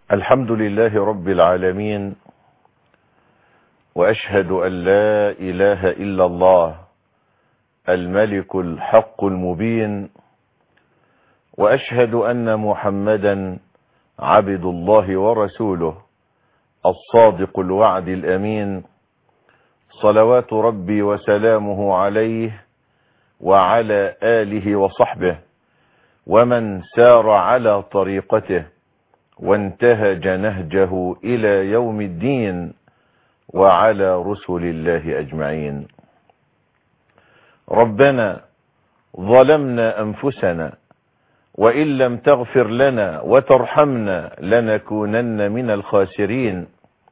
الحمد لله رب العالمين، وأشهد أن لا إله إلا الله الملك الحق المبين، وأشهد أن محمدا عبد الله ورسوله الصادق الوعد الأمين، صلوات ربي وسلامه عليه وعلى آله وصحبه ومن سار على طريقته وانتهج نهجه إلى يوم الدين، وعلى رسل الله أجمعين. ربنا ظلمنا أنفسنا، وإن لم تغفر لنا وترحمنا لنكونن من الخاسرين.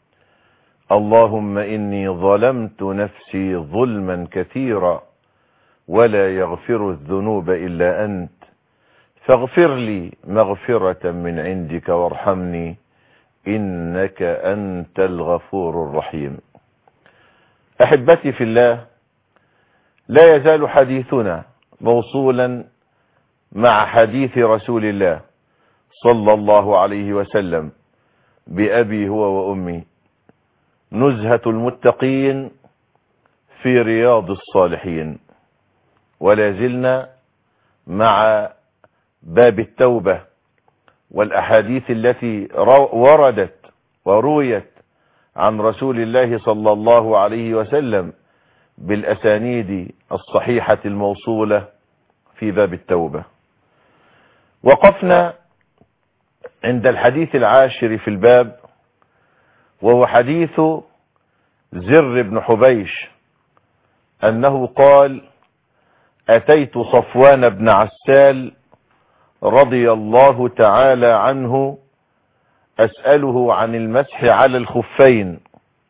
اللهم إني ظلمت نفسي ظلما كثيرا، ولا يغفر الذنوب إلا أنت، فاغفر لي مغفرة من عندك وارحمني إنك أنت الغفور الرحيم. أحبتي في الله، لا يزال حديثنا موصولا مع حديث رسول الله صلى الله عليه وسلم بأبي هو وأمي، نزهة المتقين في رياض الصالحين، ولا زلنا مع باب التوبة والأحاديث التي وردت ورويت عن رسول الله صلى الله عليه وسلم بالأسانيد الصحيحة الموصولة في باب التوبة. وقفنا عند الحديث العاشر في الباب، وهو حديث زر بن حبيش أنه قال: أتيت صفوان بن عسال رضي الله تعالى عنه أسأله عن المسح على الخفين،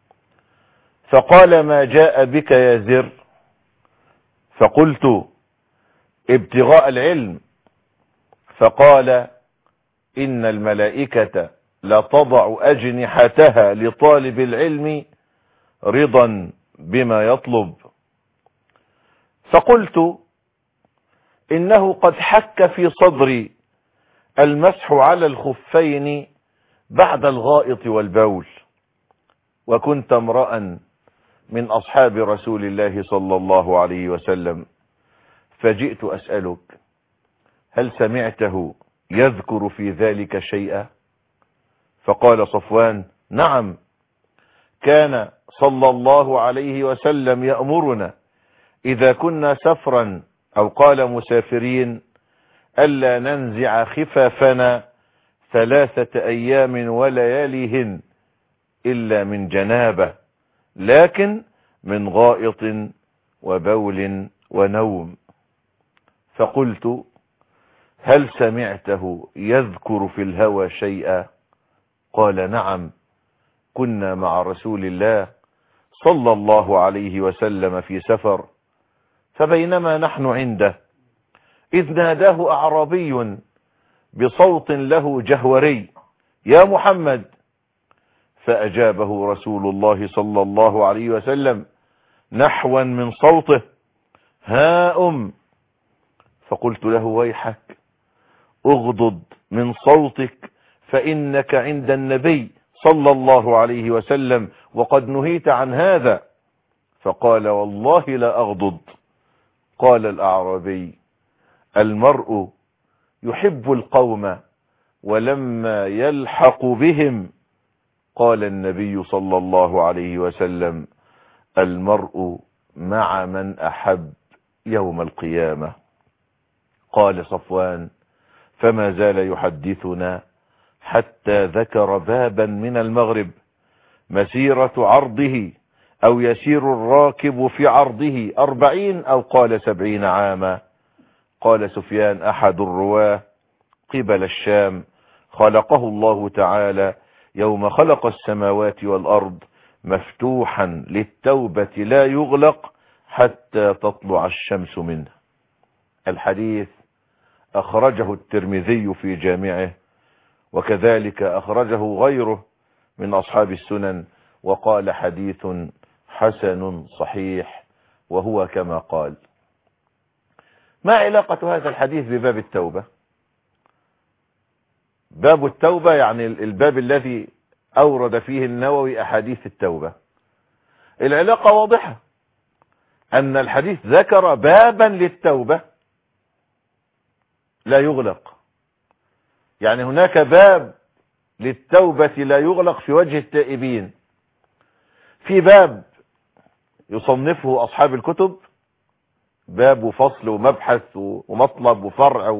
فقال: ما جاء بك يا زر؟ فقلت: ابتغاء العلم. فقال: إن الملائكة لتضع أجنحتها لطالب العلم رضا بما يطلب. فقلت: إنه قد حك في صدري المسح على الخفين بعد الغائط والبول، وكنت امرأ من أصحاب رسول الله صلى الله عليه وسلم، فجئت أسألك: هل سمعته يذكر في ذلك شيئا؟ فقال صفوان: نعم، كان صلى الله عليه وسلم يأمرنا إذا كنا سفرا أو قال مسافرين ألا ننزع خفافنا 3 أيام ولياليهن إلا من جنابة، لكن من غائط وبول ونوم. فقلت: هل سمعته يذكر في الهوى شيئا؟ قال: نعم، كنا مع رسول الله صلى الله عليه وسلم في سفر، فبينما نحن عنده إذ ناداه أعرابي بصوت له جهوري: يا محمد! فأجابه رسول الله صلى الله عليه وسلم نحوا من صوته: ها أم. فقلت له: ويحك، اغضض من صوتك، فإنك عند النبي صلى الله عليه وسلم وقد نهيت عن هذا. فقال: والله لا أغضض. قال الأعرابي: المرء يحب القوم ولما يلحق بهم. قال النبي صلى الله عليه وسلم: المرء مع من أحب يوم القيامة. قال صفوان: فما زال يحدثنا حتى ذكر بابا من المغرب مسيرة عرضه أو يسير الراكب في عرضه 40 أو قال 70 عاما. قال سفيان أحد الرواه: قبل الشام، خلقه الله تعالى يوم خلق السماوات والأرض مفتوحا للتوبة لا يغلق حتى تطلع الشمس منه. الحديث أخرجه الترمذي في جامعه، وكذلك أخرجه غيره من أصحاب السنن، وقال: حديث حسن صحيح، وهو كما قال. ما علاقة هذا الحديث بباب التوبة؟ باب التوبة يعني الباب الذي أورد فيه النووي أحاديث التوبة. العلاقة واضحة، أن الحديث ذكر بابا للتوبة لا يغلق، يعني هناك باب للتوبة لا يغلق في وجه التائبين، في باب يصنفه أصحاب الكتب، باب وفصل ومبحث ومطلب وفرع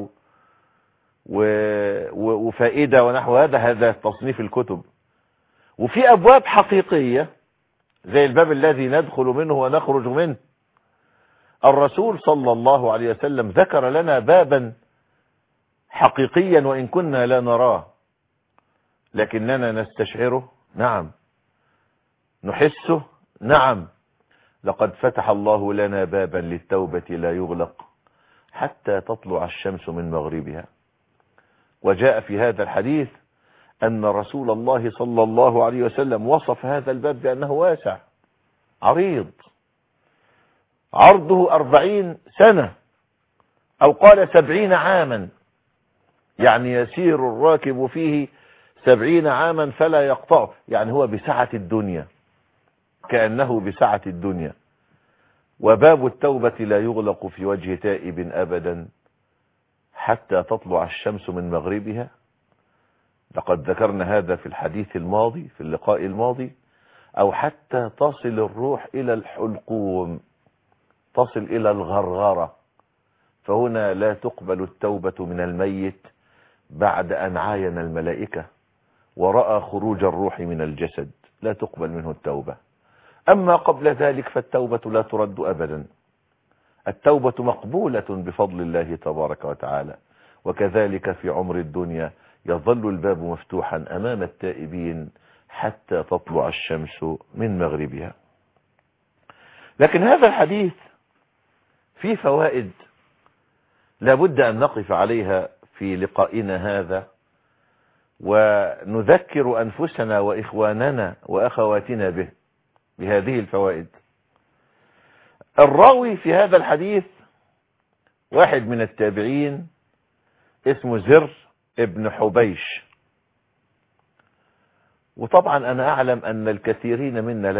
وفائدة ونحو هذا تصنيف الكتب. وفي أبواب حقيقية زي الباب الذي ندخل منه ونخرج منه. الرسول صلى الله عليه وسلم ذكر لنا بابا حقيقيا وإن كنا لا نراه، لكننا نستشعره، نعم، نحسه، نعم. لقد فتح الله لنا بابا للتوبة لا يغلق حتى تطلع الشمس من مغربها. وجاء في هذا الحديث أن رسول الله صلى الله عليه وسلم وصف هذا الباب بأنه واسع عريض، عرضه 40 سنة أو قال 70 عاما، يعني يسير الراكب فيه 70 عاما فلا يقطعه، يعني هو بسعة الدنيا، كأنه بسعة الدنيا. وباب التوبة لا يغلق في وجه تائب أبدا حتى تطلع الشمس من مغربها. لقد ذكرنا هذا في الحديث الماضي، في اللقاء الماضي، أو حتى تصل الروح إلى الحلقوم، تصل إلى الغرغرة. فهنا لا تقبل التوبة من الميت بعد أن عاين الملائكة ورأى خروج الروح من الجسد، لا تقبل منه التوبة. أما قبل ذلك فالتوبة لا ترد أبدا، التوبة مقبولة بفضل الله تبارك وتعالى. وكذلك في عمر الدنيا يظل الباب مفتوحا أمام التائبين حتى تطلع الشمس من مغربها. لكن هذا الحديث فيه فوائد لابد أن نقف عليها في لقائنا هذا، ونذكر أنفسنا وإخواننا وأخواتنا بهذه الفوائد. الراوي في هذا الحديث واحد من التابعين اسمه زر ابن حبيش، وطبعا أنا أعلم أن الكثيرين منا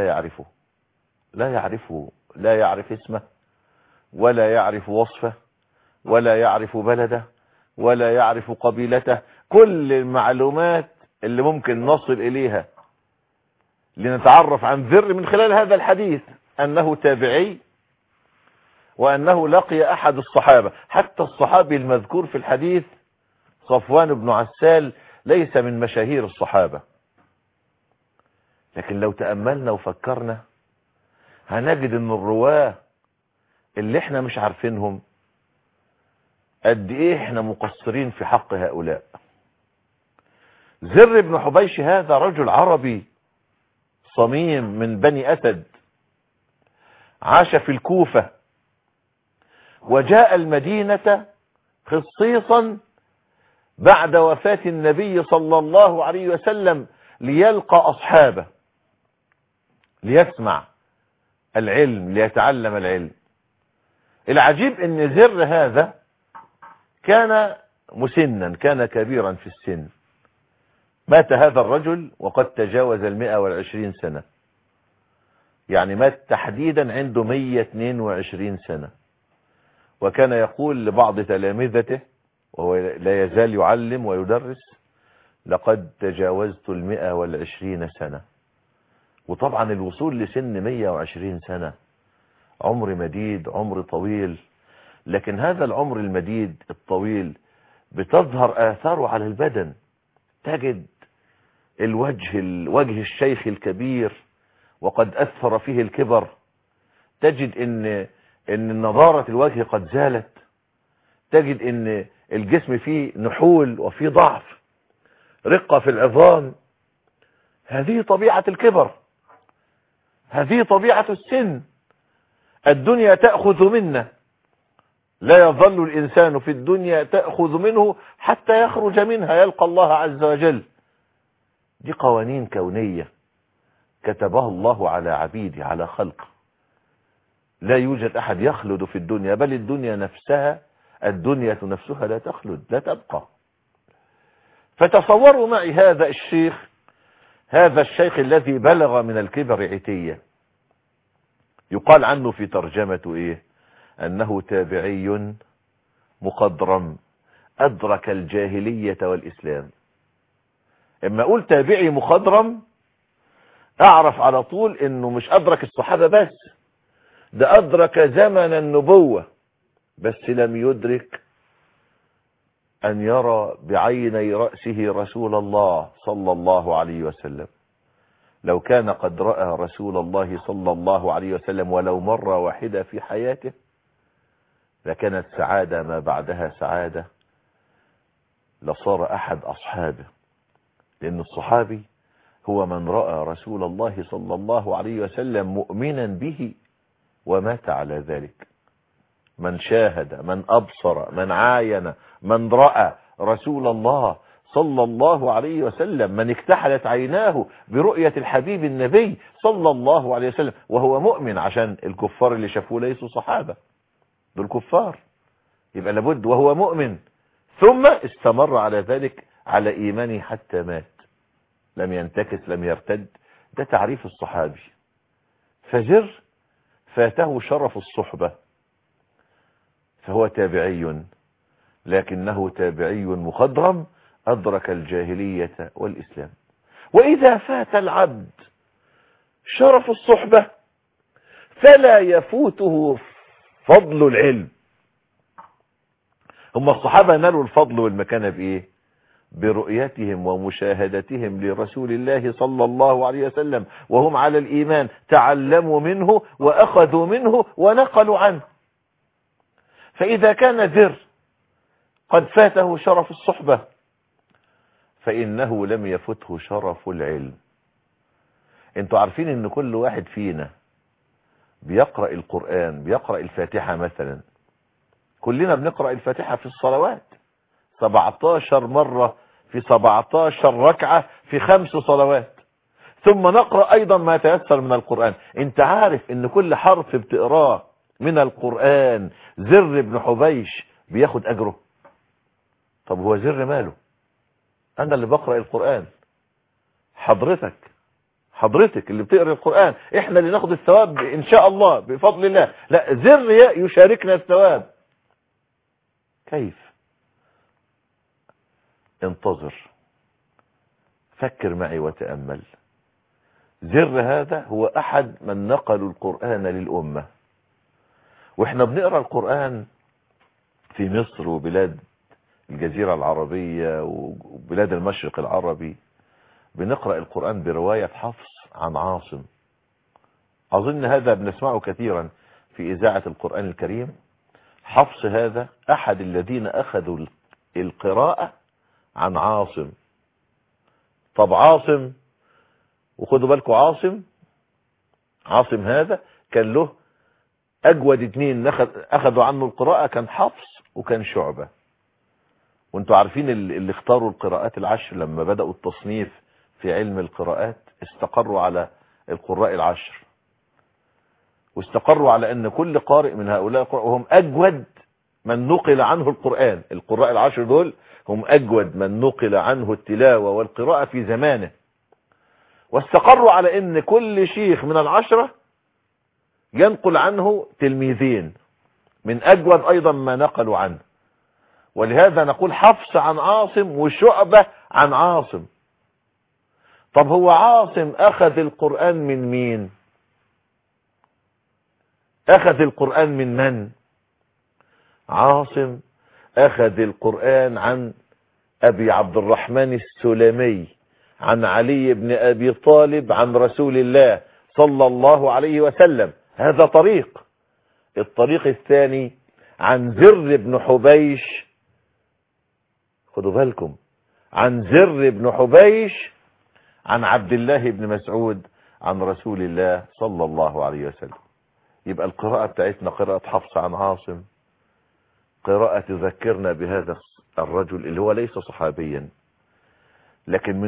لا يعرف اسمه، ولا يعرف وصفه، ولا يعرف بلده، ولا يعرف قبيلته. كل المعلومات اللي ممكن نصل إليها لنتعرف عن زر من خلال هذا الحديث أنه تابعي، وأنه لقي أحد الصحابة. حتى الصحابي المذكور في الحديث صفوان بن عسال ليس من مشاهير الصحابة، لكن لو تأملنا وفكرنا هنجد أن الرواه اللي احنا مش عارفينهم قد ايه احنا مقصرين في حق هؤلاء. زر بن حبيش هذا رجل عربي صميم من بني أسد، عاش في الكوفة، وجاء المدينة خصيصا بعد وفاة النبي صلى الله عليه وسلم ليلقى أصحابه، ليسمع العلم، ليتعلم العلم. العجيب ان زر هذا كان مسنا، كان كبيرا في السن. مات هذا الرجل وقد تجاوز 120 سنة، يعني مات تحديدا عنده 122 سنة. وكان يقول لبعض تلامذته وهو لا يزال يعلم ويدرس: لقد تجاوزت 120 سنة. وطبعا الوصول لسن 120 سنة عمر مديد، عمر طويل، لكن هذا العمر المديد الطويل بتظهر آثاره على البدن. تجد وجه الشيخ الكبير وقد أثر فيه الكبر، تجد ان نضارة الوجه قد زالت، تجد ان الجسم فيه نحول وفيه ضعف، رقة في العظام. هذه طبيعة الكبر، هذه طبيعة السن. الدنيا تأخذ منا، لا يظل الإنسان في الدنيا تأخذ منه حتى يخرج منها يلقى الله عز وجل. دي قوانين كونية كتبها الله على عبيده، على خلقه. لا يوجد أحد يخلد في الدنيا، بل الدنيا نفسها لا تخلد، لا تبقى. فتصوروا معي هذا الشيخ الذي بلغ من الكبر عتية، يقال عنه في ترجمته ايه؟ انه تابعي مخضرم ادرك الجاهلية والاسلام. اما اقول تابعي مخضرم اعرف على طول انه مش ادرك الصحابة بس، ده ادرك زمن النبوة، بس لم يدرك ان يرى بعيني رأسه رسول الله صلى الله عليه وسلم. لو كان قد رأى رسول الله صلى الله عليه وسلم ولو مرة واحدة في حياته لكانت سعادة ما بعدها سعادة، لصار احد اصحابه. لان الصحابي هو من رأى رسول الله صلى الله عليه وسلم مؤمنا به ومات على ذلك، من شاهد، من أبصر، من عاين، من رأى رسول الله صلى الله عليه وسلم، من اكتحلت عيناه برؤية الحبيب النبي صلى الله عليه وسلم وهو مؤمن، عشان الكفار اللي شافوه ليسوا صحابة، دول كفار، يبقى لابد وهو مؤمن ثم استمر على ذلك على إيمانه حتى مات، لم ينتكس لم يرتد. ده تعريف الصحابي. فزر فاته شرف الصحبة فهو تابعي، لكنه تابعي مخضرم أدرك الجاهلية والإسلام. وإذا فات العبد شرف الصحبة فلا يفوته فضل العلم. هم الصحابة نالوا الفضل والمكانة بإيه؟ برؤيتهم ومشاهدتهم لرسول الله صلى الله عليه وسلم وهم على الإيمان، تعلموا منه وأخذوا منه ونقلوا عنه. فإذا كان ذر قد فاته شرف الصحبة فإنه لم يفته شرف العلم. انتوا عارفين ان كل واحد فينا بيقرأ القرآن، بيقرأ الفاتحة مثلا، كلنا بنقرأ الفاتحة في الصلوات 17 مرة في 17 ركعة في 5 صلوات، ثم نقرأ ايضا ما تيسر من القرآن. انت عارف ان كل حرف بتقراه من القرآن زر بن حبيش بياخد اجره؟ طب هو زر ماله؟ انا اللي بقرأ القرآن، حضرتك اللي بتقرأ القرآن، احنا اللي ناخد الثواب ان شاء الله بفضل الله. لا، زر يشاركنا الثواب. كيف؟ انتظر، فكر معي وتأمل. زر هذا هو احد من نقلوا القرآن للأمة، واحنا بنقرأ القرآن في مصر وبلاد الجزيرة العربية وبلاد المشرق العربي، بنقرأ القرآن برواية حفص عن عاصم. أظن هذا بنسمعه كثيرا في إذاعة القرآن الكريم. حفص هذا أحد الذين أخذوا القراءة عن عاصم. طب عاصم، وخدوا بالكم، عاصم هذا كان له أجود 2 أخذوا عنه القراءة، كان حفص وكان شعبة. وانتوا عارفين اللي اختاروا القراءات العشر لما بدأوا التصنيف في علم القراءات استقروا على القراء 10، واستقروا على ان كل قارئ من هؤلاء القراء وهم اجود من نقل عنه القرآن، القراء 10 دول هم اجود من نقل عنه التلاوة والقراءة في زمانه. واستقروا على ان كل شيخ من 10 ينقل عنه تلميذين من اجود ايضا ما نقلوا عنه. ولهذا نقول حفص عن عاصم وشعبة عن عاصم. طب هو عاصم اخذ القرآن من مين؟ اخذ القرآن من من؟ عاصم اخذ القرآن عن ابي عبد الرحمن السلمي عن علي بن ابي طالب عن رسول الله صلى الله عليه وسلم. هذا طريق. الطريق الثاني عن زر بن حبيش، خدوا بالكم، عن زر بن حبيش عن عبد الله بن مسعود عن رسول الله صلى الله عليه وسلم. يبقى القراءة بتاعتنا قراءة حفص عن عاصم، قراءة تذكرنا بهذا الرجل اللي هو ليس صحابيا، لكن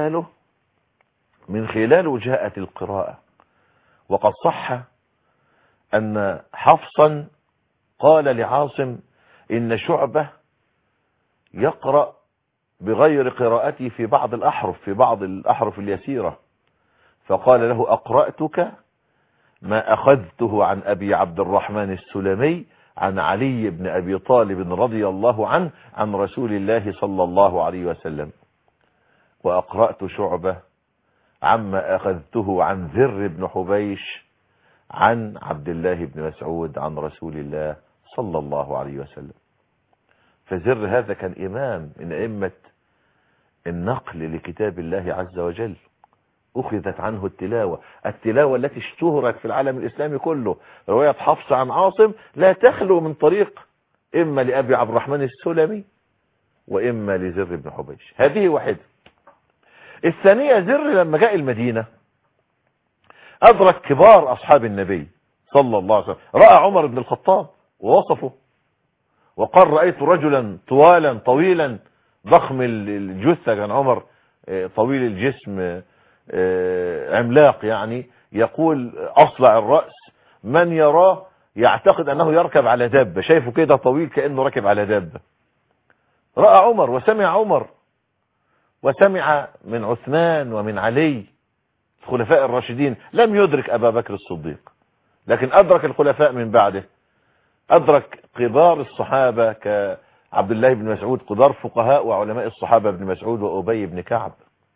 من خلاله جاءت القراءة. وقد صح أن حفصا قال لعاصم إن شعبة يقرأ بغير قراءتي في بعض الأحرف اليسيرة، فقال له أقرأتك ما أخذته عن أبي عبد الرحمن السلمي عن علي بن أبي طالب رضي الله عنه عن رسول الله صلى الله عليه وسلم، وأقرأت شعبة عما أخذته عن ذر بن حبيش عن عبد الله بن مسعود عن رسول الله صلى الله عليه وسلم. فذر هذا كان إمام من أئمة النقل لكتاب الله عز وجل، أخذت عنه التلاوة التي اشتهرت في العالم الإسلامي كله. رواية حفص عن عاصم لا تخلو من طريق إما لأبي عبد الرحمن السلمي وإما لذر بن حبيش. هذه واحدة. الثانية، ذر لما جاء المدينة أدرك كبار أصحاب النبي صلى الله عليه وسلم، رأى عمر بن الخطاب ووصفه وقال رأيت رجلا طوالا طويلا ضخم الجثة، كان عمر طويل الجسم عملاق، يعني يقول أصلع الرأس، من يراه يعتقد أنه يركب على دابة، شايفه كده طويل كأنه ركب على دابة. رأى عمر وسمع عمر وسمع من عثمان ومن علي الخلفاء الراشدين، لم يدرك أبا بكر الصديق، لكن أدرك الخلفاء من بعده، أدرك كبار الصحابة كعبد الله بن مسعود، كبار فقهاء وعلماء الصحابة ابن مسعود وأبي بن كعب.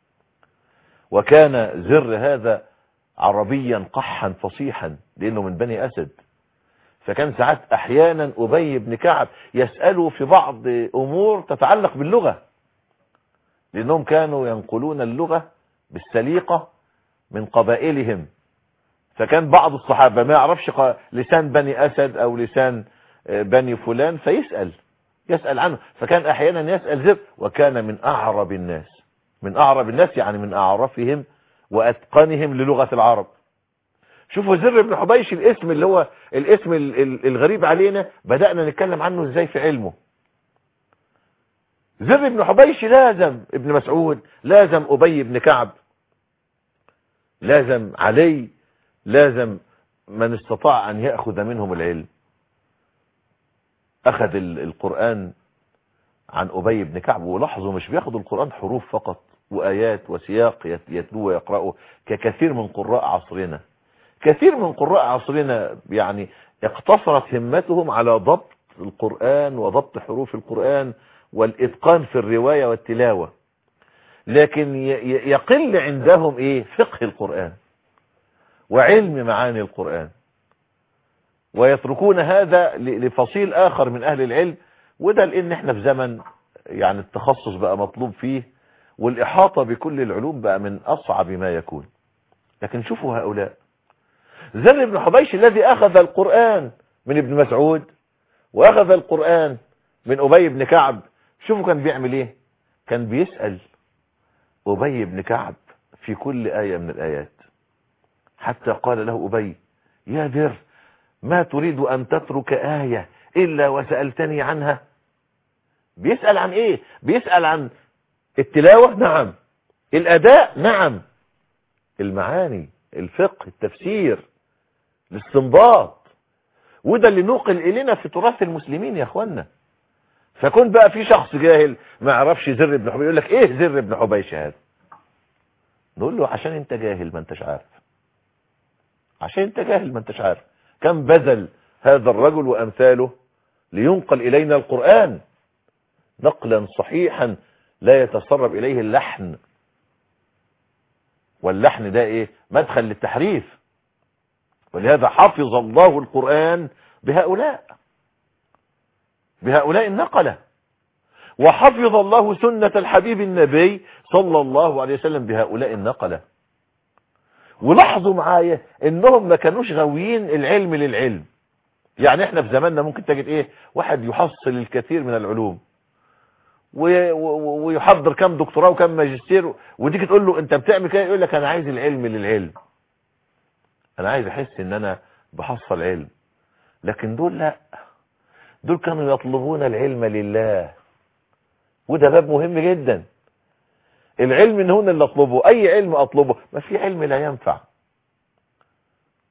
وكان زر هذا عربيا قحا فصيحا لأنه من بني أسد، فكان ساعات أحيانا أبي بن كعب يسأله في بعض أمور تتعلق باللغة، لأنهم كانوا ينقلون اللغة بالسليقة من قبائلهم، فكان بعض الصحابة ما يعرفش لسان بني أسد أو لسان بني فلان يسأل عنه، فكان أحيانا يسأل زر. وكان من أعرب الناس يعني من أعرفهم وأتقنهم للغة العرب. شوفوا زر بن حبيش، الاسم اللي هو الاسم الغريب علينا، بدأنا نتكلم عنه ازاي في علمه. زر بن حبيش لازم ابن مسعود، لازم أبي بن كعب، لازم علي، لازم من استطاع أن يأخذ منهم العلم. أخذ القرآن عن أبي بن كعب، ولاحظوا مش بياخذ القرآن حروف فقط وآيات وسياق يتلوه ويقرأه ككثير من قراء عصرنا. كثير من قراء عصرنا يعني اقتصرت همتهم على ضبط القرآن وضبط حروف القرآن والإتقان في الرواية والتلاوة، لكن يقل عندهم فقه القرآن وعلم معاني القرآن، ويتركون هذا لفصيل آخر من أهل العلم. وده لأن احنا في زمن يعني التخصص بقى مطلوب فيه، والإحاطة بكل العلوم بقى من أصعب ما يكون. لكن شوفوا هؤلاء، زر بن حبيش الذي أخذ القرآن من ابن مسعود وأخذ القرآن من أبي بن كعب، شوفوا كان بيعمل ايه. كان بيسأل أبي بن كعب في كل آية من الآيات، حتى قال له أبي: يا ذر، ما تريد أن تترك آية إلا وسألتني عنها؟ بيسأل عن ايه؟ بيسأل عن التلاوة، نعم. الأداء، نعم. المعاني، الفقه، التفسير، الاستنباط. وده اللي نوقل إلينا في تراث المسلمين يا أخوانا. فكون بقى في شخص جاهل ما يعرفش زر بن حبيش، يقول لك ايه زر بن حبيش هذا؟ نقول له عشان انت جاهل ما انتش عارف، عشان انت جاهل ما انتش عارف. كم بذل هذا الرجل وأمثاله لينقل إلينا القرآن نقلا صحيحا لا يتسرب إليه اللحن، واللحن ده مدخل للتحريف. ولهذا حفظ الله القرآن بهؤلاء النقلة، وحفظ الله سنة الحبيب النبي صلى الله عليه وسلم بهؤلاء النقلة. ولاحظوا معايا انهم ما كانوش غاويين العلم للعلم. يعني احنا في زماننا ممكن تجد واحد يحصل الكثير من العلوم ويحضر كم دكتوراه وكم ماجستير، وتيجي تقول له انت بتعمل كده، يقول لك انا عايز العلم للعلم، انا عايز احس ان انا بحصل علم. لكن دول لا، دول كانوا يطلبون العلم لله. وده باب مهم جدا. العلم ان هنا اللي اطلبه، اي علم اطلبه، ما في علم لا ينفع.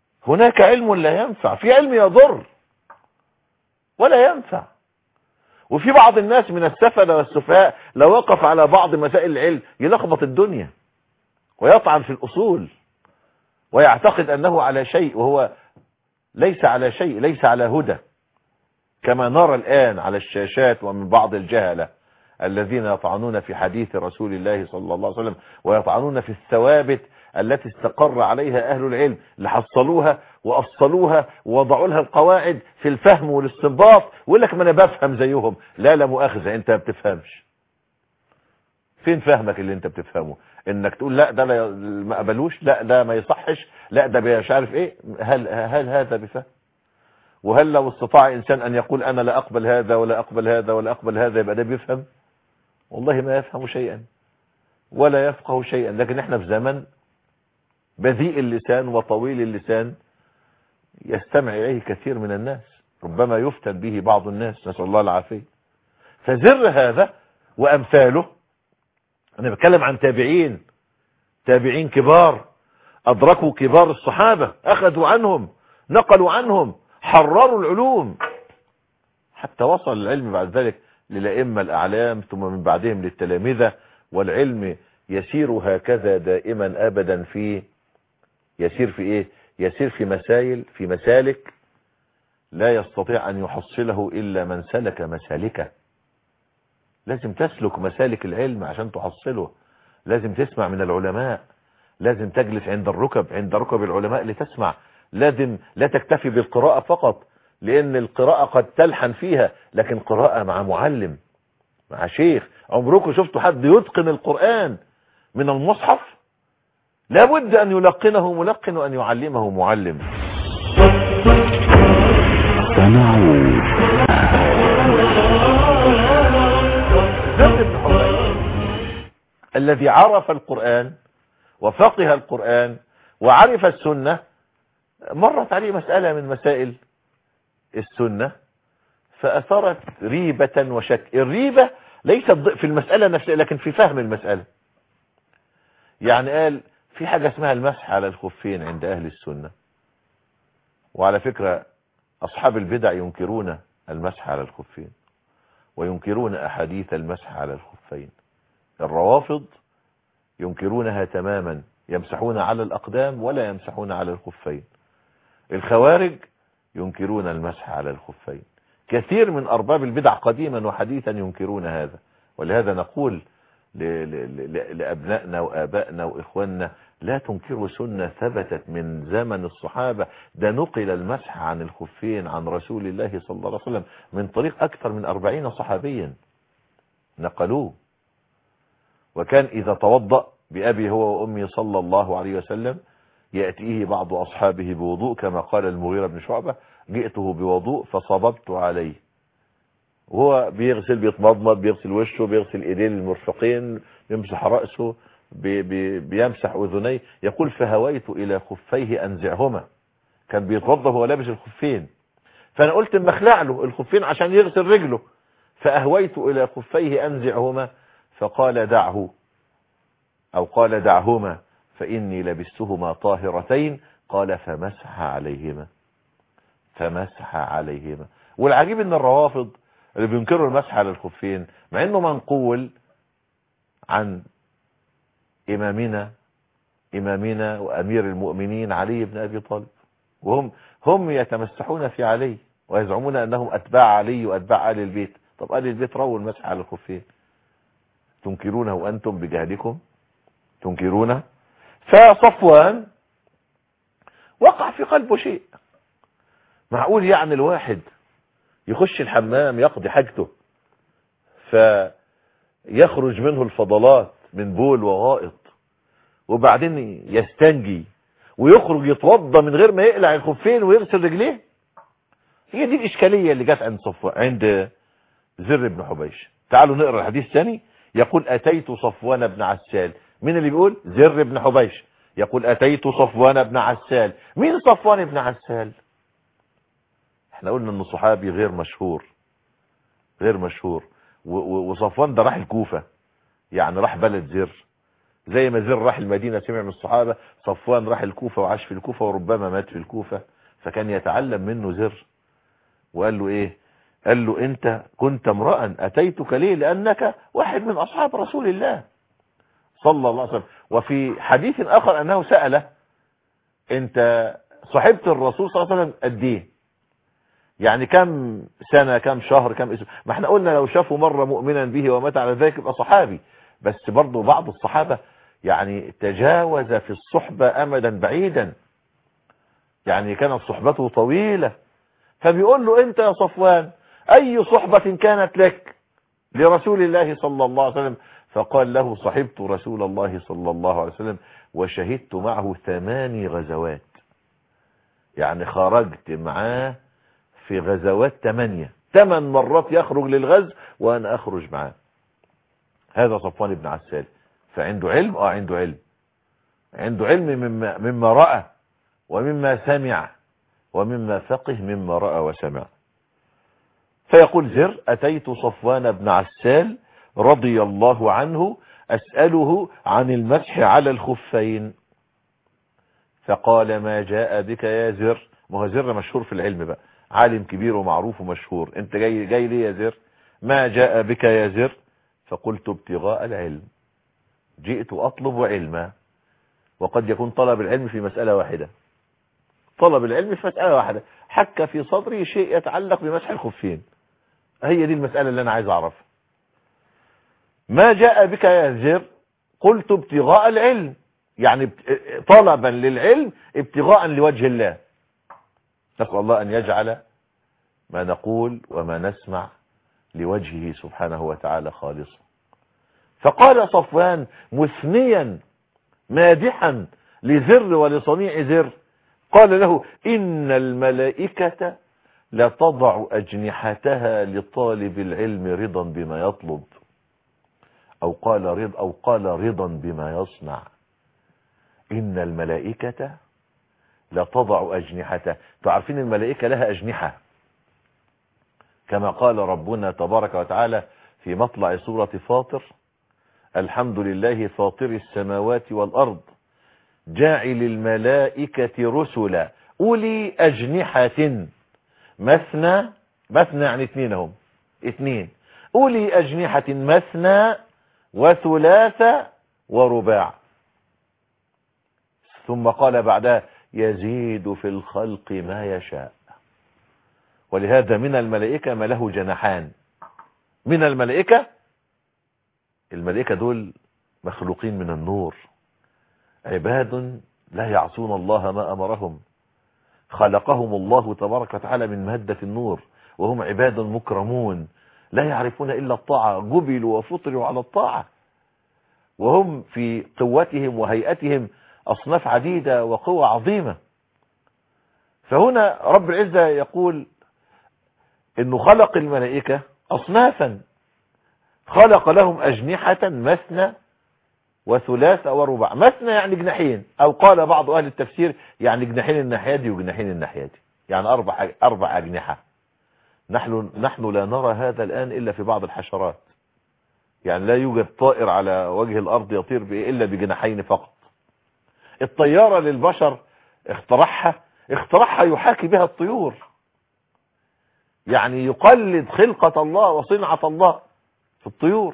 هناك علم لا ينفع، في علم يضر ولا ينفع. وفي بعض الناس من السفلة والسفهاء لو وقف على بعض مسائل العلم يلخبط الدنيا ويطعن في الأصول ويعتقد أنه على شيء وهو ليس على شيء، ليس على هدى، كما نرى الآن على الشاشات ومن بعض الجهلة الذين يطعنون في حديث رسول الله صلى الله عليه وسلم ويطعنون في الثوابت التي استقر عليها أهل العلم اللي حصلوها وأصلوها ووضعوا لها القواعد في الفهم والاستنباط، ويقول لك ما أنا بفهم زيهم. لا مؤاخذة، أنت ما بتفهمش. فين فهمك اللي أنت بتفهمه؟ إنك تقول لا ده ما قبلوش، لا ده ما يصحش، لا ده مش عارف إيه. هل هذا بفهم؟ وهل لو استطاع إنسان أن يقول أنا لا أقبل هذا ولا أقبل هذا ولا أقبل هذا يبقى ده بيفهم؟ والله ما يفهم شيئا ولا يفقه شيئا. لكن احنا في زمن بذيء اللسان وطويل اللسان يستمع إليه كثير من الناس، ربما يفتن به بعض الناس، نسأل الله العافية. فزر هذا وأمثاله، أنا بتكلم عن تابعين كبار أدركوا كبار الصحابة، أخذوا عنهم، نقلوا عنهم، حرروا العلوم حتى وصل العلم بعد ذلك للأئمة الأعلام ثم من بعدهم للتلامذة. والعلم يسير هكذا دائما أبدا يسير في إيه؟ يسير في مسالك لا يستطيع أن يحصله إلا من سلك مسالكه. لازم تسلك مسالك العلم عشان تحصله، لازم تسمع من العلماء، لازم تجلس عند ركب العلماء لتسمع. لازم لا تكتفي بالقراءة فقط، لأن القراءة قد تلحن فيها، لكن قراءة مع معلم، مع شيخ. عمركم شفتوا حد يتقن القرآن من المصحف؟ لابد أن يلقنه ملقن وأن يعلمه معلم. زر بن حبيش الذي عرف القرآن وفقه القرآن وعرف السنة، مرت عليه مسألة من مسائل السنة فأثرت ريبة وشك. الريبة ليست في المسألة نفسها لكن في فهم المسألة. يعني قال في حاجة اسمها المسح على الخفين عند أهل السنة، وعلى فكرة أصحاب البدع ينكرون المسح على الخفين وينكرون أحاديث المسح على الخفين. الروافض ينكرونها تماما، يمسحون على الأقدام ولا يمسحون على الخفين. الخوارج ينكرون المسح على الخفين. كثير من أرباب البدع قديما وحديثا ينكرون هذا. ولهذا نقول لأبنائنا وآبائنا وإخواننا لا تنكروا سنة ثبتت من زمن الصحابة. ده نقل المسح عن الخفين عن رسول الله صلى الله عليه وسلم من طريق أكثر من 40 صحابيا نقلوه. وكان إذا توضأ بأبي هو وأمي صلى الله عليه وسلم يأتيه بعض أصحابه بوضوء كما قال المغيرة بن شعبة جئته بوضوء فصببت عليه، وهو بيغسل بيتمضمض بيغسل وشه بيغسل ايدين المرفقين يمسح رأسه بيمسح اذنيه. يقول فهويت الى خفيه انزعهما، كان بيتوضى وهو لابس الخفين، فانا قلت اما اخلع له الخفين عشان يغسل رجله، فاهويت الى خفيه انزعهما فقال دعه او قال دعهما فاني لبستهما طاهرتين. قال فمسح عليهما. والعجيب ان الروافض اللي بينكروا المسح على الخفين مع انه منقول عن امامنا وامير المؤمنين علي بن ابي طالب، وهم يتمسحون في علي ويزعمون انهم اتباع علي واتباع آل البيت. طب آل البيت رووا المسح على الخفين، تنكرونه وانتم بجهلكم تنكرونه. فصفوان وقع في قلبه شيء. معقول يعني الواحد يخش الحمام يقضي حاجته فيخرج منه الفضلات من بول وغائط وبعدين يستنجي ويخرج يتوضى من غير ما يقلع الخفين ويغسل رجليه؟ هي دي الإشكالية اللي جت عند زر بن حبيش. تعالوا نقرأ الحديث ثاني. يقول أتيت صفوان بن عسال. مين اللي بيقول؟ زر بن حبيش يقول أتيت صفوان بن عسال. مين صفوان بن عسال؟ احنا قلنا انه صحابي غير مشهور وصفوان ده راح الكوفة، يعني راح بلد زر زي ما زر راح المدينة سمع من الصحابة. صفوان راح الكوفة وعاش في الكوفة وربما مات في الكوفة، فكان يتعلم منه زر وقال له ايه قال له انت كنت امرأ اتيتك ليه؟ لانك واحد من اصحاب رسول الله صلى الله عليه وسلم. وفي حديث اخر انه سأله انت صحبت الرسول صلى الله عليه وسلم قد ايه؟ يعني كم سنة، كم شهر، كم اسم؟ ما احنا قلنا لو شافوا مرة مؤمنا به ومات على ذلك يبقى صحابي. بس برضو بعض الصحابة يعني تجاوز في الصحبة امدا بعيدا، يعني كانت صحبته طويلة. فبيقول له انت يا صفوان اي صحبة كانت لك لرسول الله صلى الله عليه وسلم؟ فقال له صحبت رسول الله صلى الله عليه وسلم وشهدت معه 8 غزوات. يعني خرجت معاه في غزوات 8 مرات يخرج للغزو وانا اخرج معاه. هذا صفوان بن عسال. فعنده علم، عنده علم، عنده علم مما رأى ومما سمع ومما فقه مما رأى وسمع. فيقول زر أتيت صفوان بن عسال رضي الله عنه أسأله عن المسح على الخفين، فقال ما جاء بك يا زر. ما هو زر مشهور في العلم بقى، عالم كبير ومعروف ومشهور. انت جاي ليه يا زر؟ ما جاء بك يا زر؟ فقلت ابتغاء العلم، جئت أطلب علما. وقد يكون طلب العلم في مسألة واحدة، طلب العلم في مسألة واحدة، حك في صدري شيء يتعلق بمسح الخفين. هي دي المسألة اللي أنا عايز أعرفها. ما جاء بك يا زر؟ قلت ابتغاء العلم، يعني طلبا للعلم ابتغاء لوجه الله. نسأل الله أن يجعل ما نقول وما نسمع لوجهه سبحانه وتعالى خالصا. فقال صفوان مثنيا مادحا لزر ولصنيع زر، قال له إن الملائكة لتضع أجنحتها لطالب العلم رضا بما يطلب، أو قال رضا بما يصنع. إن الملائكة لتضع أجنحتها. تعرفين الملائكة لها أجنحة، كما قال ربنا تبارك وتعالى في مطلع سورة فاطر: الحمد لله فاطر السماوات والأرض جاعل الملائكة رسلا أولي أجنحة مثنى. مثنى يعني 2 هم، 2. أولي أجنحة مثنى وثلاث ورباع. ثم قال بعدها يزيد في الخلق ما يشاء. ولهذا من الملائكة ما له جناحان. من الملائكة دول مخلوقين من النور، عباد لا يعصون الله ما أمرهم، خلقهم الله تبارك وتعالى من مادة النور، وهم عباد مكرمون لا يعرفون إلا الطاعة، جبلوا وفطروا على الطاعة، وهم في قوتهم وهيئتهم أصناف عديدة وقوة عظيمة. فهنا رب العزة يقول إنه خلق الملائكة أصنافا، خلق لهم أجنحة مثنى وثلاث ورباع. مثنى يعني جناحين، أو قال بعض أهل التفسير يعني جناحين الناحية دي وجناحين الناحية دي، يعني 4 أجنحة. نحن لا نرى هذا الآن إلا في بعض الحشرات، يعني لا يوجد طائر على وجه الأرض يطير إلا بجناحين فقط. الطيارة للبشر اخترعها يحاكي بها الطيور، يعني يقلد خلقة الله وصنعة الله في الطيور.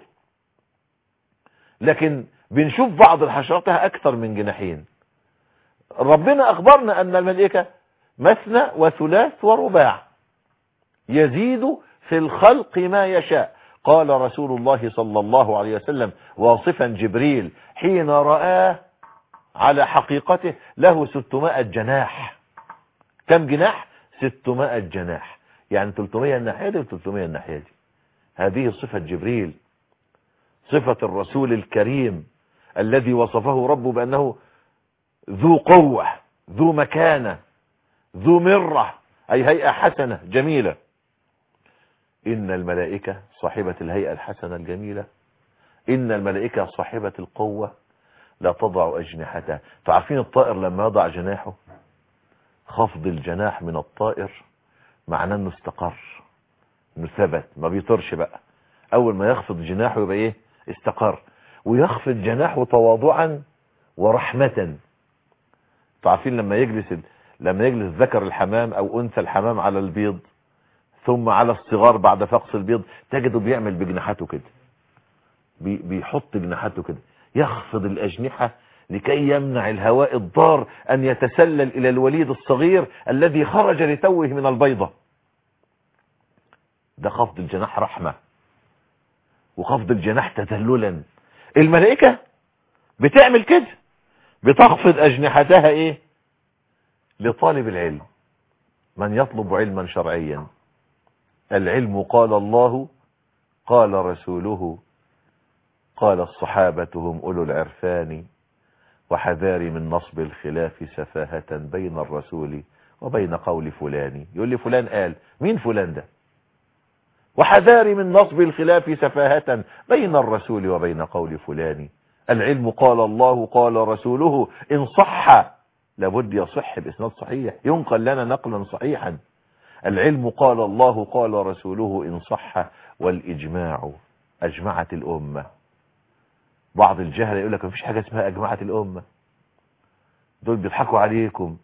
لكن بنشوف بعض الحشرات لها أكثر من جناحين. ربنا أخبرنا أن الملائكة مثنى وثلاث ورباع، يزيد في الخلق ما يشاء. قال رسول الله صلى الله عليه وسلم واصفا جبريل حين رآه على حقيقته له 600 جناح. كم جناح؟ 600 جناح، يعني 300 الناحية دي و300 الناحية دي. هذه صفة جبريل، صفة الرسول الكريم الذي وصفه ربه بأنه ذو قوة، ذو مكانة، ذو مرة، أي هيئة حسنة جميلة. إن الملائكة صاحبة الهيئة الحسنة الجميلة، إن الملائكة صاحبة القوة لا تضع أجنحتها. تعرفين الطائر لما يضع جناحه، خفض الجناح من الطائر معناه انه استقر، انه ثبت، ما بيطرش بقى. اول ما يخفض جناحه يبقى ايه؟ استقر. ويخفض جناحه تواضعا ورحمة. تعرفين لما يجلس ذكر الحمام او انثى الحمام على البيض ثم على الصغار بعد فقس البيض تجده بيعمل بجناحاته كده، بيحط جناحاته كده، يخفض الأجنحة لكي يمنع الهواء الضار أن يتسلل إلى الوليد الصغير الذي خرج لتوه من البيضة. ده خفض الجناح رحمة، وخفض الجناح تذللا. الملائكة بتعمل كده، بتخفض أجنحتها إيه؟ لطالب العلم، من يطلب علما شرعيا. العلم قال الله قال رسوله قال الصحابة هم أولو العرفان، وحذاري من نصب الخلاف سفاهة بين الرسول وبين قول فلان. يقول لي فلان قال، مين فلان ده؟ وحذاري من نصب الخلاف سفاهة بين الرسول وبين قول فلان. العلم قال الله قال رسوله، إن صح لابد يصح بإسناد صحيح، ينقل لنا نقلا صحيحا. العلم قال الله قال رسوله إن صح، والإجماع أجمعت الأمة. بعض الجهل يقول لك مفيش حاجة اسمها أجمعت الأمة، دول بيضحكوا عليكم.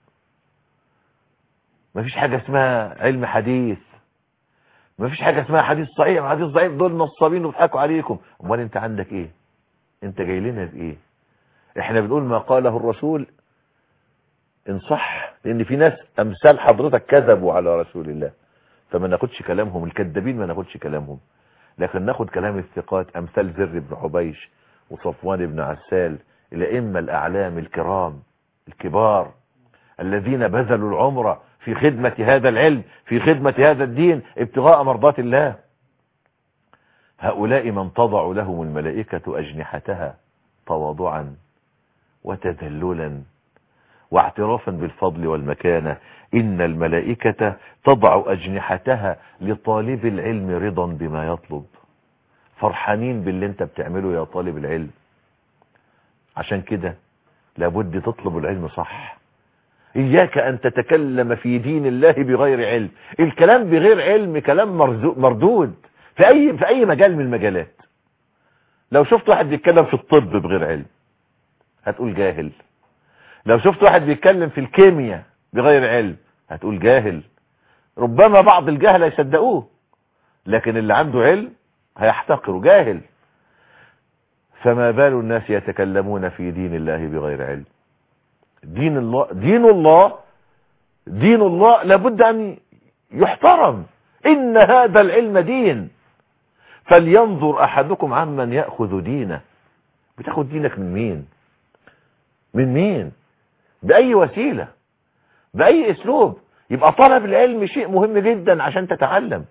مفيش حاجة اسمها علم حديث، مفيش حاجة اسمها حديث صحيح وحديث ضعيف، دول نصابين وبيضحكوا عليكم. امال انت عندك ايه؟ انت جاي لنا بايه؟ احنا بنقول ما قاله الرسول ان صح، لان في ناس امثال حضرتك كذبوا على رسول الله، فما ناخدش كلامهم. الكذابين ما ناخدش كلامهم، لكن ناخد كلام الثقات، امثال زر بن حبيش وصفوان بن عسال، الائمه الاعلام الكرام الكبار الذين بذلوا العمر في خدمة هذا العلم، في خدمة هذا الدين، ابتغاء مرضات الله. هؤلاء من تضع لهم الملائكة أجنحتها تواضعا وتذللا واعترافا بالفضل والمكانة. إن الملائكة تضع أجنحتها لطالب العلم رضا بما يطلب، فرحانين باللي انت بتعمله يا طالب العلم. عشان كده لابد تطلب العلم صح. إياك أن تتكلم في دين الله بغير علم. الكلام بغير علم كلام مردود في أي مجال من المجالات. لو شفت واحد بيتكلم في الطب بغير علم هتقول جاهل. لو شفت واحد بيتكلم في الكيمياء بغير علم هتقول جاهل. ربما بعض الجهل يصدقوه، لكن اللي عنده علم هيحتقره جاهل. فما بال الناس يتكلمون في دين الله بغير علم. دين الله لابد أن يحترم. إن هذا العلم دين، فلينظر أحدكم عمن يأخذ دينه. بتاخد دينك من مين؟ من مين؟ بأي وسيلة؟ بأي أسلوب؟ يبقى طلب العلم شيء مهم جدا عشان تتعلم،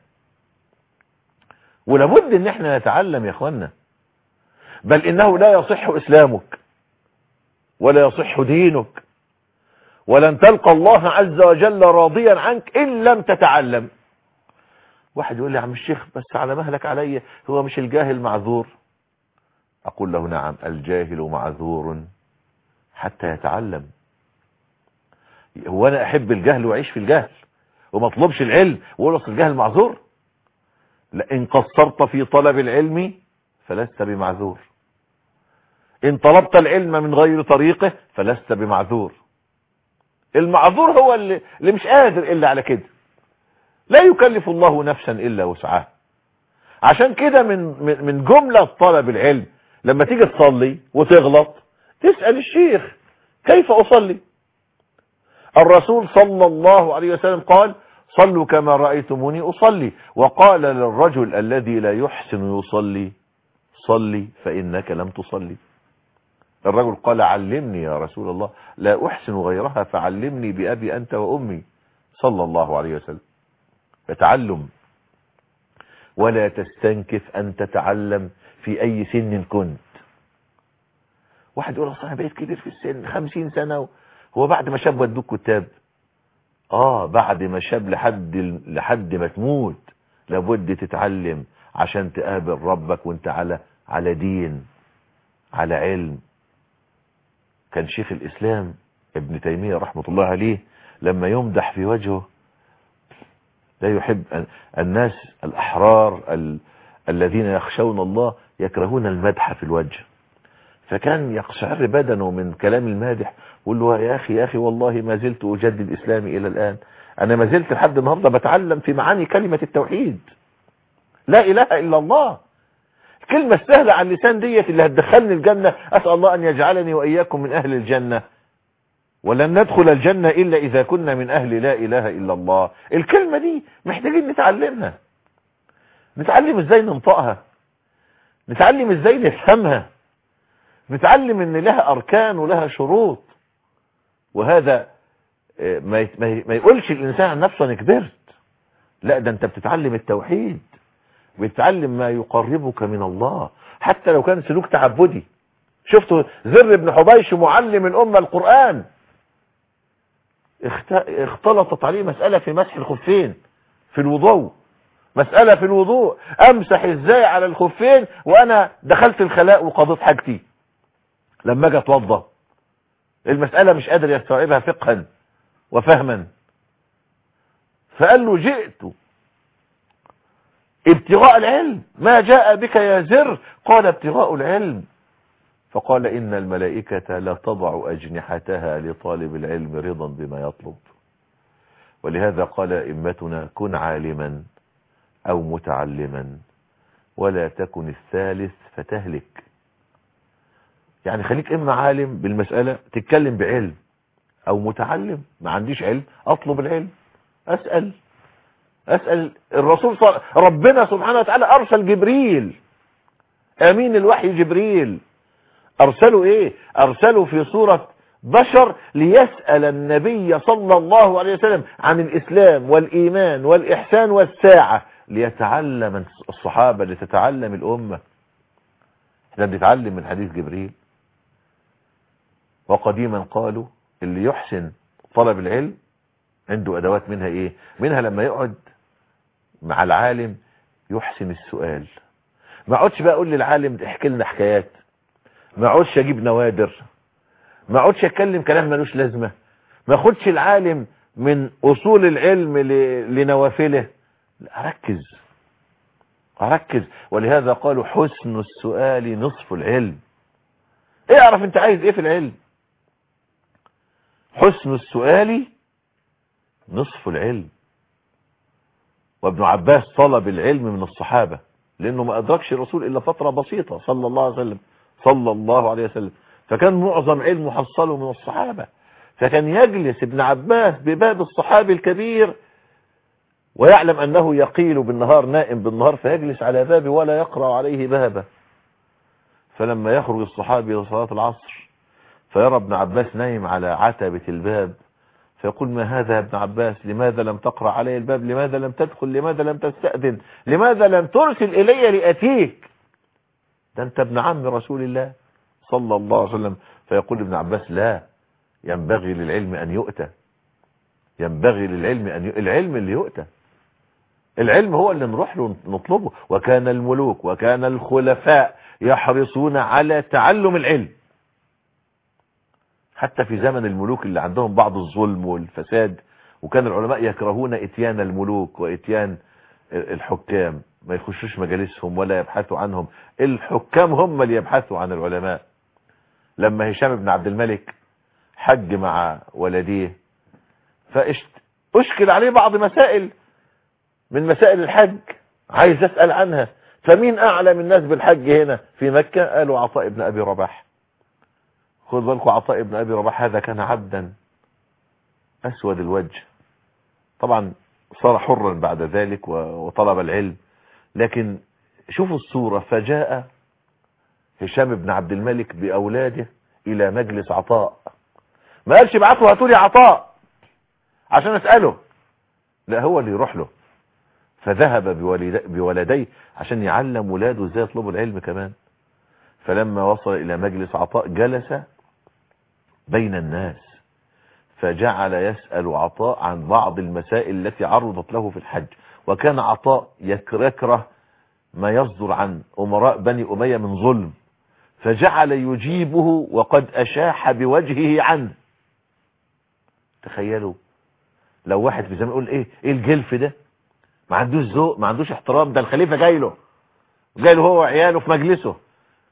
ولابد ان احنا نتعلم يا اخوانا. بل انه لا يصح اسلامك ولا يصح دينك ولن تلقى الله عز وجل راضيا عنك ان لم تتعلم. واحد يقول لي يا عم الشيخ بس على مهلك علي، هو مش الجاهل معذور؟ اقول له نعم، الجاهل معذور حتى يتعلم. هو انا احب الجهل واعيش في الجهل وما اطلبش العلم واقول اصل الجهل معذور؟ لئن قصرت في طلب العلم فلست بمعذور، ان طلبت العلم من غير طريقه فلست بمعذور. المعذور هو اللي مش قادر الا على كده. لا يكلف الله نفسا الا وسعها. عشان كده من جملة طلب العلم لما تيجي تصلي وتغلط تسأل الشيخ كيف اصلي. الرسول صلى الله عليه وسلم قال صلوا كما رأيتموني أصلي، وقال للرجل الذي لا يحسن يصلي صلي فإنك لم تصلي. الرجل قال علمني يا رسول الله، لا أحسن غيرها فعلمني بأبي أنت وأمي، صلى الله عليه وسلم. فتعلم، ولا تستنكف أن تتعلم في أي سن كنت. واحد يقول أصلا أنا بقيت كبير في السن 50 سنة، هو بعد ما شاب ودوك كتاب؟ بعد ما شاب لحد ما تموت لابد تتعلم عشان تقابل ربك وانت على دين، على علم. كان شيخ الإسلام ابن تيمية رحمة الله عليه لما يمدح في وجهه، لا يحب الناس الأحرار الذين يخشون الله يكرهون المدح في الوجه، فكان يقشعر بدنه من كلام المادح، يقول له يا أخي يا أخي والله ما زلت أجدد إسلامي إلى الآن، أنا ما زلت لحد النهاردة بتعلم في معاني كلمة التوحيد، لا إله إلا الله. الكلمة السهلة على اللسان ديت اللي هتدخلني الجنة، أسأل الله أن يجعلني وإياكم من أهل الجنة، ولن ندخل الجنة إلا إذا كنا من أهل لا إله إلا الله. الكلمة دي محتاجين نتعلمها، نتعلم إزاي ننطقها، نتعلم إزاي نفهمها، نتعلم إن لها أركان ولها شروط. وهذا ما يقولش الإنسان عن نفسه أنا كبرت، لا، ده أنت بتتعلم التوحيد، بتتعلم ما يقربك من الله حتى لو كان سلوك تعبدي. شفتوا زر بن حبيش معلم الأمة القرآن، اختلطت عليه مسألة في مسح الخفين في الوضوء، مسألة في الوضوء امسح ازاي على الخفين وانا دخلت الخلاء وقضيت حاجتي، لما اجي اتوضى المسألة مش قادر يستوعبها فقها وفهما، فقال له جئت ابتغاء العلم، ما جاء بك يا زر؟ قال ابتغاء العلم. فقال إن الملائكة لا تضع أجنحتها لطالب العلم رضا بما يطلب. ولهذا قال أئمتنا كن عالما أو متعلما ولا تكن الثالث فتهلك. يعني خليك إما عالم بالمسألة تتكلم بعلم، أو متعلم ما عنديش علم أطلب العلم، أسأل الرسول ربنا سبحانه وتعالى أرسل جبريل أمين الوحي، جبريل أرسلوا إيه؟ أرسلوا في صورة بشر ليسأل النبي صلى الله عليه وسلم عن الإسلام والإيمان والإحسان والساعة، ليتعلم الصحابة، لتتعلم الأمة. احنا بنتعلم من حديث جبريل. وقديما قالوا اللي يحسن طلب العلم عنده أدوات، منها إيه؟ منها لما يقعد مع العالم يحسن السؤال، ما اقعدش بقى اقول للعالم احكي لنا حكايات، ما اقعدش اجيب نوادر، ما اقعدش اتكلم كلام ملوش لازمه، ما اخدش العالم من اصول العلم لنوافله، لا، اركز. ولهذا قالوا حسن السؤال نصف العلم. اعرف انت عايز ايه في العلم، حسن السؤال نصف العلم. وابن عباس طلب العلم من الصحابة لانه ما ادركش الرسول الا فترة بسيطة صلى الله عليه وسلم، فكان معظم علمه حصله من الصحابة. فكان يجلس ابن عباس بباب الصحابي الكبير ويعلم انه يقيل بالنهار نائم بالنهار، فيجلس على بابه ولا يقرأ عليه بابه. فلما يخرج الصحابي لصلاة العصر فيرى ابن عباس نايم على عتبة الباب، فيقول ما هذا يا ابن عباس؟ لماذا لم تقرأ علي الباب؟ لماذا لم تدخل؟ لماذا لم تستأذن؟ لماذا لم ترسل إلي لأتيك؟ ده أنت ابن عم رسول الله صلى الله عليه وسلم. فيقول ابن عباس لا، ينبغي للعلم أن يؤتى، ينبغي للعلم العلم اللي يؤتى، العلم هو اللي نروح له نطلبه. وكان الملوك وكان الخلفاء يحرصون على تعلم العلم، حتى في زمن الملوك اللي عندهم بعض الظلم والفساد، وكان العلماء يكرهون اتيان الملوك واتيان الحكام، ما يخشوش مجالسهم ولا يبحثوا عنهم، الحكام هم اللي يبحثوا عن العلماء. لما هشام بن عبد الملك حج مع ولديه فاشكل عليه بعض مسائل من مسائل الحج، عايز اسأل عنها، فمين اعلم الناس بالحج هنا في مكة؟ قالوا عطاء بن ابي رباح. خذ بالكم عطاء بن ابي رباح هذا كان عبدا اسود الوجه، طبعا صار حرا بعد ذلك وطلب العلم، لكن شوفوا الصورة. فجاء هشام بن عبد الملك باولاده الى مجلس عطاء، ما قالش ابعثوا هاتوا لي عطاء عشان اساله، لا، هو اللي يروح له. فذهب بولديه عشان يعلم ولاده ازاي يطلبوا العلم كمان. فلما وصل الى مجلس عطاء جلس بين الناس، فجعل يسأل عطاء عن بعض المسائل التي عرضت له في الحج. وكان عطاء يكره ما يصدر عن أمراء بني أمية من ظلم، فجعل يجيبه وقد أشاح بوجهه عنه. تخيلوا لو واحد في زمان يقول ايه الجلف ده، ما عندوش ذوق، ما عندوش احترام، ده الخليفة جاي له هو وعياله في مجلسه،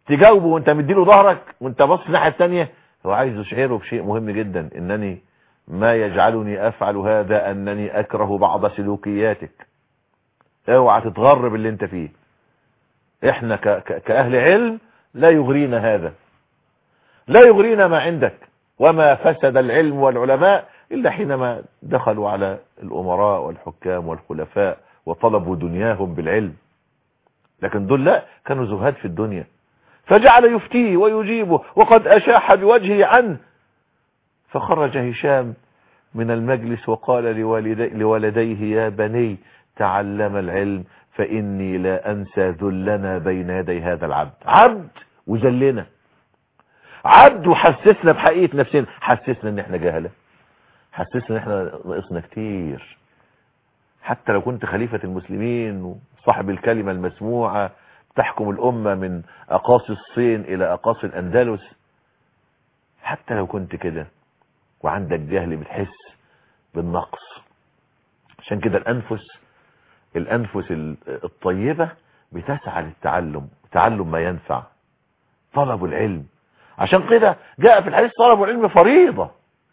تجاوبه وانت مديله ظهرك وانت بص الناحيه الثانيه. هو عايز يشعره بشيء مهم جدا، انني ما يجعلني افعل هذا انني اكره بعض سلوكياتك. اوعى تتغر باللي انت فيه. احنا كاهل علم لا يغرينا هذا، لا يغرينا ما عندك. وما فسد العلم والعلماء الا حينما دخلوا على الامراء والحكام والخلفاء وطلبوا دنياهم بالعلم. لكن دول لا، كانوا زهاد في الدنيا. فجعل يفتيه ويجيبه وقد أشاح بوجهه عنه. فخرج هشام من المجلس وقال لولديه يا بني تعلم العلم فإني لا أنسى ذلنا بين يدي هذا العبد. عبد وذلنا، عبد وحسسنا بحقيقة نفسنا، حسسنا ان احنا جهلة، حسسنا ان احنا ناقصنا كتير. حتى لو كنت خليفة المسلمين وصاحب الكلمة المسموعة تحكم الأمة من أقاصي الصين إلى أقاصي الأندلس، حتى لو كنت كده وعندك جهل بتحس بالنقص. عشان كده الأنفس الطيبة بتسعى للتعلم، تعلم ما ينفع، طلب العلم. عشان كده جاء في الحديث طلب العلم فريضة.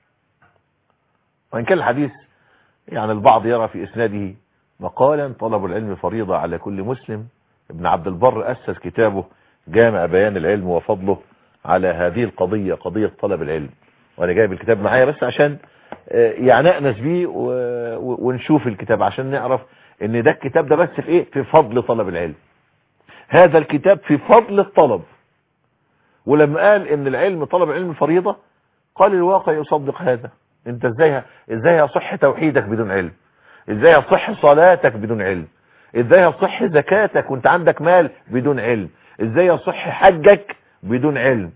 وإن كان الحديث يعني البعض يرى في إسناده مقالا طلب العلم فريضة على كل مسلم. ابن عبد البر أسس كتابه جامع بيان العلم وفضله على هذه القضية، قضية طلب العلم. وأنا جايب الكتاب معايا بس عشان يعني نأنس بيه ونشوف الكتاب عشان نعرف ان ده الكتاب ده بس في ايه، في فضل طلب العلم. هذا الكتاب في فضل الطلب. ولما قال ان العلم طلب العلم فريضة، قال الواقع يصدق هذا. انت ازاي يصح توحيدك بدون علم؟ ازاي يصح صلاتك بدون علم؟ ازاي يصح زكاتك وانت عندك مال بدون علم؟ ازاي يصح حجك بدون علم؟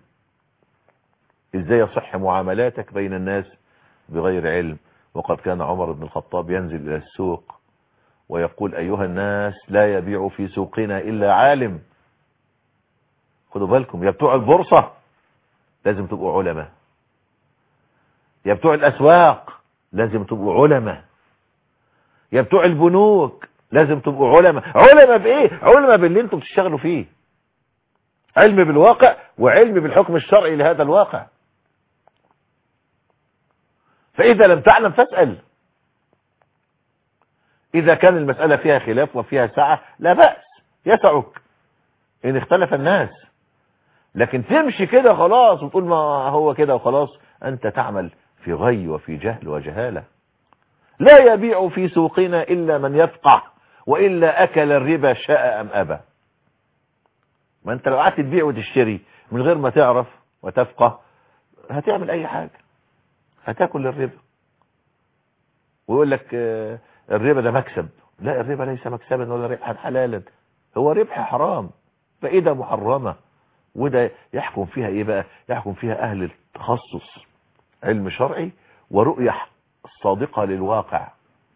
ازاي يصح معاملاتك بين الناس بغير علم؟ وقد كان عمر بن الخطاب ينزل الى السوق ويقول ايها الناس لا يبيع في سوقنا الا عالم. خدوا بالكم، يا بتوع البورصة لازم تبقوا علماء، يا بتوع الاسواق لازم تبقوا علماء، يا بتوع البنوك لازم تبقوا علماء. علماء بايه؟ علماء باللي انتم بتشتغلوا فيه، علم بالواقع وعلم بالحكم الشرعي لهذا الواقع. فاذا لم تعلم فاسأل. اذا كان المسألة فيها خلاف وفيها سعة لا بأس، يسعك ان اختلف الناس. لكن تمشي كده خلاص وتقول ما هو كده وخلاص، انت تعمل في غي وفي جهل وجهالة. لا يبيع في سوقنا الا من يفقه، والا اكل الربا شاء ام ابى. ما انت لو قعدت تبيع وتشتري من غير ما تعرف وتفقه هتعمل اي حاجة، هتاكل الربا. ويقول لك الربا ده مكسب. لا، الربا ليس مكسبا ولا ربحا حلالا، هو ربح حرام، فإذا محرمة. وده يحكم فيها ايه بقى؟ يحكم فيها اهل التخصص، علم شرعي ورؤية صادقة للواقع،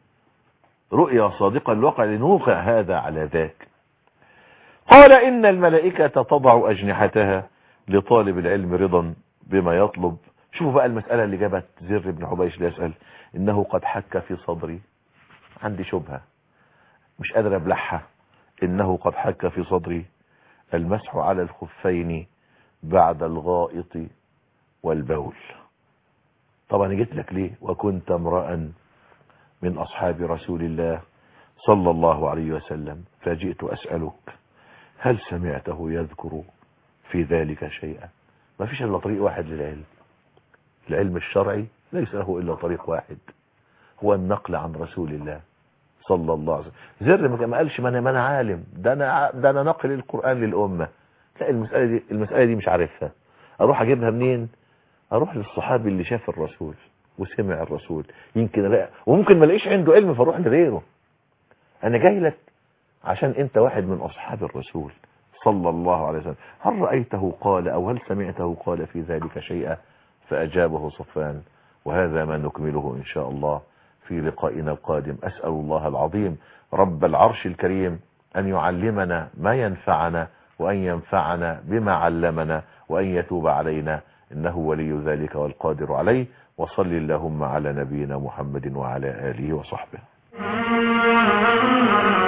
رؤية صادقة للواقع لنوقع هذا على ذاك. قال إن الملائكة تضع أجنحتها لطالب العلم رضا بما يطلب. شوفوا بقى المسألة اللي جابت زر بن حبيش ليسأل إنه قد حك في صدري، عندي شبهة مش قادر أبلعها، إنه قد حك في صدري المسح على الخفين بعد الغائط والبول. طبعا جيت لك ليه؟ وكنت امرأ من أصحاب رسول الله صلى الله عليه وسلم فجئت أسألك هل سمعته يذكر في ذلك شيئا؟ ما فيش إلا طريق واحد للعلم، العلم الشرعي ليس له إلا طريق واحد، هو النقل عن رسول الله صلى الله عليه وسلم. زر ما قالش ما انا عالم، ده انا نقل القرآن للأمة. لا، المسألة دي مش عارفها، اروح اجيبها منين؟ اروح للصحابي اللي شاف الرسول وسمع الرسول، يمكن الاقي، وممكن ما الاقيش عنده علم فاروح لغيره. انا جاي لك عشان انت واحد من اصحاب الرسول صلى الله عليه وسلم. هل رأيته قال او هل سمعته قال في ذلك شيئا؟ فاجابه صفوان. وهذا ما نكمله ان شاء الله في لقائنا القادم. اسأل الله العظيم رب العرش الكريم ان يعلمنا ما ينفعنا وان ينفعنا بما علمنا وان يتوب علينا، انه ولي ذلك والقادر عليه. وصل اللهم على نبينا محمد وعلى آله وصحبه.